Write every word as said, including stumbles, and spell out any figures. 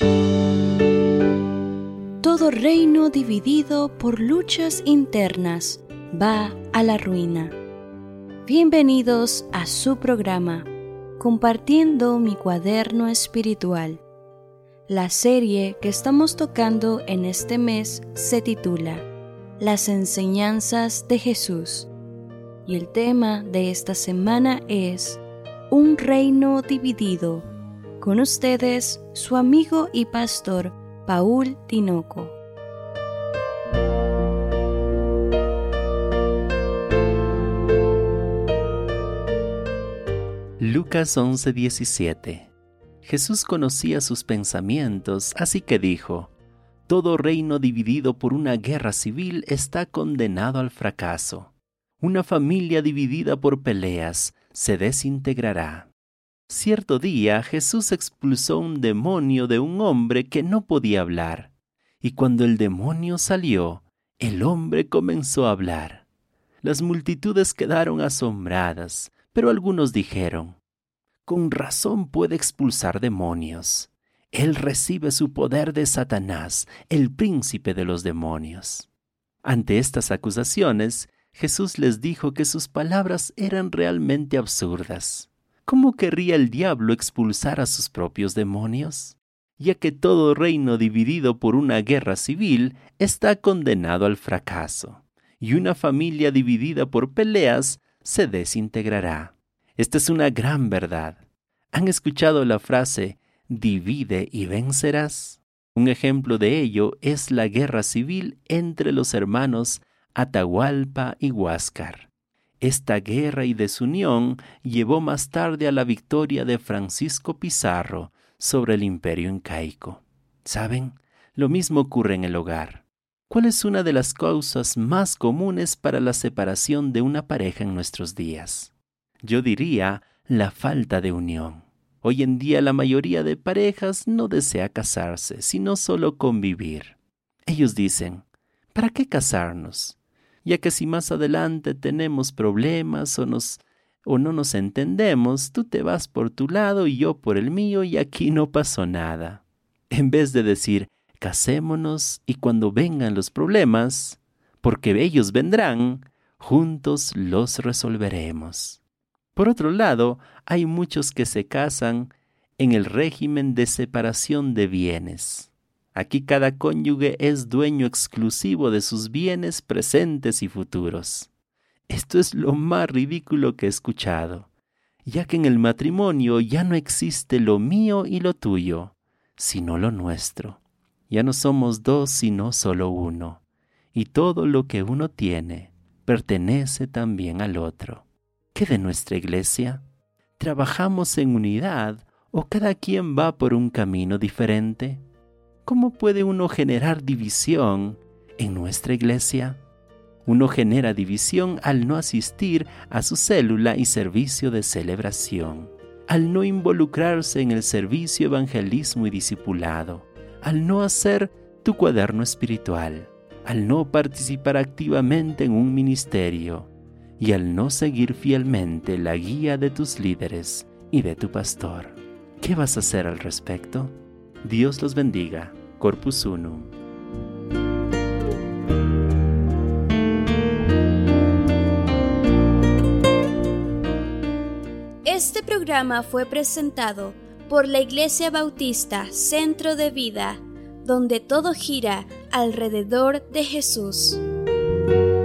Todo reino dividido por luchas internas va a la ruina. Bienvenidos a su programa, Compartiendo mi cuaderno espiritual. La serie que estamos tocando en este mes se titula Las enseñanzas de Jesús. Y el tema de esta semana es Un reino dividido. Con ustedes, su amigo y pastor, Paul Tinoco. Lucas once diecisiete. Jesús conocía sus pensamientos, así que dijo: Todo reino dividido por una guerra civil está condenado al fracaso. Una familia dividida por peleas se desintegrará. Cierto día Jesús expulsó un demonio de un hombre que no podía hablar, y cuando el demonio salió, el hombre comenzó a hablar. Las multitudes quedaron asombradas, pero algunos dijeron: Con razón puede expulsar demonios. Él recibe su poder de Satanás, el príncipe de los demonios. Ante estas acusaciones, Jesús les dijo que sus palabras eran realmente absurdas. ¿Cómo querría el diablo expulsar a sus propios demonios? Ya que todo reino dividido por una guerra civil está condenado al fracaso, y una familia dividida por peleas se desintegrará. Esta es una gran verdad. ¿Han escuchado la frase, divide y vencerás? Un ejemplo de ello es la guerra civil entre los hermanos Atahualpa y Huáscar. Esta guerra y desunión llevó más tarde a la victoria de Francisco Pizarro sobre el imperio incaico. ¿Saben? Lo mismo ocurre en el hogar. ¿Cuál es una de las causas más comunes para la separación de una pareja en nuestros días? Yo diría la falta de unión. Hoy en día la mayoría de parejas no desea casarse, sino solo convivir. Ellos dicen, ¿para qué casarnos? Ya que si más adelante tenemos problemas o, nos, o no nos entendemos, tú te vas por tu lado y yo por el mío y aquí no pasó nada. En vez de decir, casémonos y cuando vengan los problemas, porque ellos vendrán, juntos los resolveremos. Por otro lado, hay muchos que se casan en el régimen de separación de bienes. Aquí cada cónyuge es dueño exclusivo de sus bienes presentes y futuros. Esto es lo más ridículo que he escuchado, ya que en el matrimonio ya no existe lo mío y lo tuyo, sino lo nuestro. Ya no somos dos, sino solo uno, y todo lo que uno tiene pertenece también al otro. ¿Qué de nuestra iglesia? ¿Trabajamos en unidad o cada quien va por un camino diferente? ¿Cómo puede uno generar división en nuestra iglesia? Uno genera división al no asistir a su célula y servicio de celebración, al no involucrarse en el servicio, evangelismo y discipulado, al no hacer tu cuaderno espiritual, al no participar activamente en un ministerio y al no seguir fielmente la guía de tus líderes y de tu pastor. ¿Qué vas a hacer al respecto? Dios los bendiga. Corpus Unum. Este programa fue presentado por la Iglesia Bautista Centro de Vida, donde todo gira alrededor de Jesús.